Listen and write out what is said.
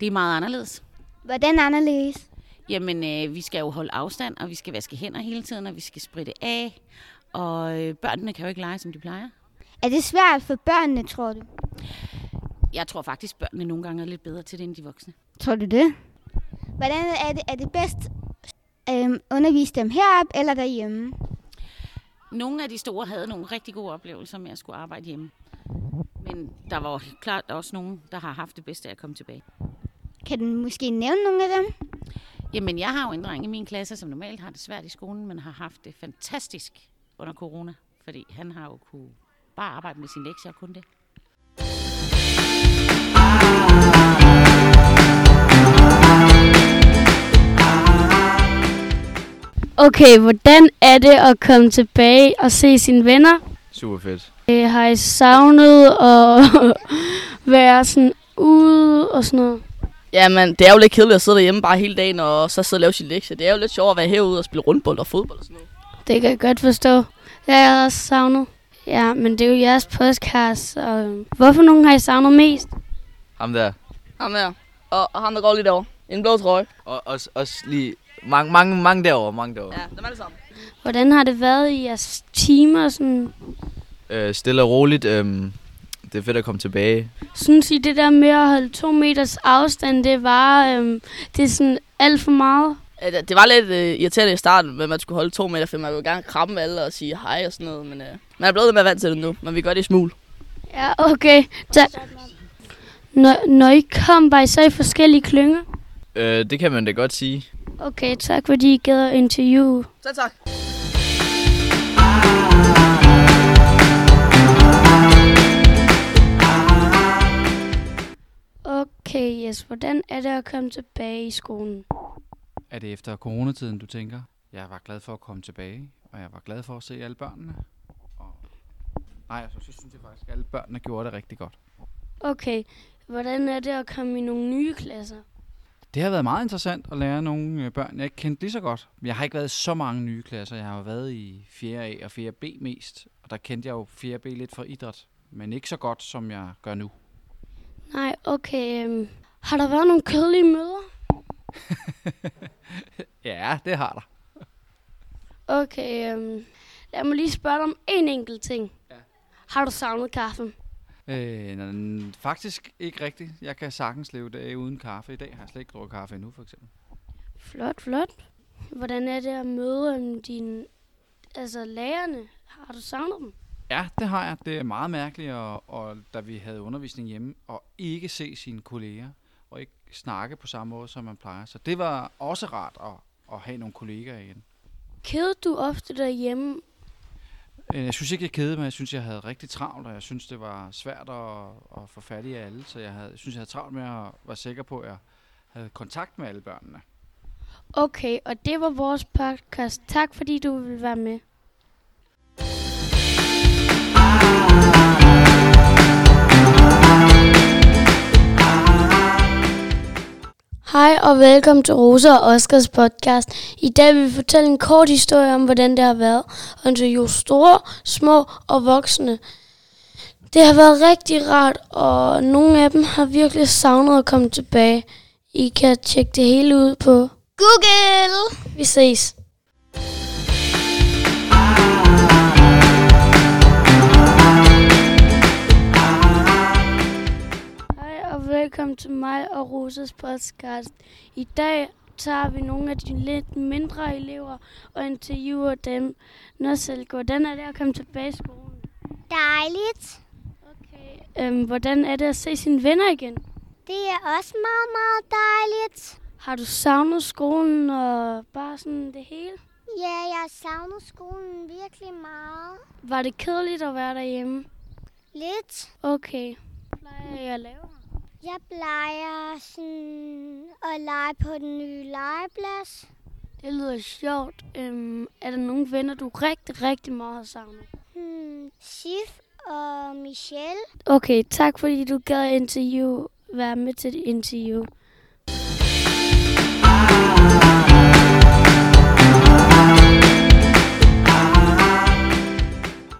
Det er meget anderledes. Hvordan anderledes? Jamen, vi skal jo holde afstand, og vi skal vaske hænder hele tiden, og vi skal spritte af. Og børnene kan jo ikke lege, som de plejer. Er det svært for børnene, tror du? Jeg tror faktisk, børnene nogle gange er lidt bedre til det, end de voksne. Tror du det? Hvordan er det bedst undervise dem heroppe eller derhjemme? Nogle af de store havde nogle rigtig gode oplevelser med at skulle arbejde hjemme. Men der var klart også nogen, der har haft det bedste af at komme tilbage. Kan du måske nævne nogle af dem? Jamen, jeg har jo en dreng i min klasse, som normalt har det svært i skolen, men har haft det fantastisk under corona. Fordi han har jo kunne bare arbejde med sine lektier og kun det. Okay, hvordan er det at komme tilbage og se sine venner? Super fedt. Har I savnet at være sådan ude og sådan noget? Jamen, det er jo lidt kedeligt at sidde derhjemme bare hele dagen og så sidde og lave sin lektie. Det er jo lidt sjovt at være herude og spille rundbold og fodbold og sådan noget. Det kan jeg godt forstå. Det har jeg også savnet. Ja, men det er jo jeres podcast. Og hvorfor nogen har I savnet mest? Ham der. Ham her. Og ham der går lige derovre. En blå trøje. Og også lige mange derovre. Ja, dem alle sammen. Hvordan har det været i jeres timer? Sådan? Stille og roligt. Det er fedt at komme tilbage. Synes I, det der med at holde 2 meters afstand, det er sådan alt for meget? Det var lidt irriterende i starten, men man skulle holde 2 meter, for man ville gerne kramme alle og sige hej og sådan noget. Men man er blevet lidt mere vant til det nu, men vi gør det i smul. Ja, okay. Når I kom, var I så i forskellige klynger? Det kan man da godt sige. Okay, tak fordi I gad at interviewe. Så tak. Okay, Jes, hvordan er det at komme tilbage i skolen? Er det efter coronatiden, du tænker? Jeg var glad for at komme tilbage, og jeg var glad for at se alle børnene. Så synes jeg faktisk, at alle børnene gjorde det rigtig godt. Okay, hvordan er det at komme i nogle nye klasser? Det har været meget interessant at lære nogle børn, jeg ikke kendte lige så godt. Jeg har ikke været i så mange nye klasser. Jeg har jo været i 4A og 4B mest, og der kendte jeg jo 4B lidt fra idræt, men ikke så godt, som jeg gør nu. Nej, okay. Har der været nogle kedelige møder? Ja, det har der. Okay, lad mig lige spørge dig om en enkelt ting. Ja. Har du savnet kaffen? Faktisk ikke rigtigt. Jeg kan sagtens leve dage uden kaffe. I dag har jeg slet ikke drukket kaffe endnu, for eksempel. Flot. Hvordan er det at møde lærerne? Har du savnet dem? Ja, det har jeg. Det er meget mærkeligt, og da vi havde undervisning hjemme, og ikke se sine kolleger, og ikke snakke på samme måde, som man plejer. Så det var også rart at have nogle kolleger igen. Kædede du ofte derhjemme? Jeg synes ikke, jeg kædede mig. Jeg synes, jeg havde rigtig travlt, og jeg synes, det var svært at få fat i alle. Så jeg havde travlt med at være sikker på, at jeg havde kontakt med alle børnene. Okay, og det var vores podcast. Tak fordi du ville være med. Hej og velkommen til Rosa og Oskars podcast. I dag vil vi fortælle en kort historie om, hvordan det har været at interviewe store, små og voksne. Det har været rigtig rart, og nogle af dem har virkelig savnet at komme tilbage. I kan tjekke det hele ud på Google. Vi ses. Velkommen til mig og Rosas podcast. I dag tager vi nogle af de lidt mindre elever og interviewer dem. Hvordan er det at komme tilbage i skolen? Dejligt. Okay. Hvordan er det at se sine venner igen? Det er også meget, meget dejligt. Har du savnet skolen og bare sådan det hele? Ja, jeg savner skolen virkelig meget. Var det kedeligt at være derhjemme? Lidt. Okay. Hvad plejer jeg at lave? Jeg plejer at lege på den nye legeplads. Det lyder sjovt. Er der nogle venner, du rigtig meget har savnet? Sif og Michelle. Okay, tak fordi du gad være med til det interview.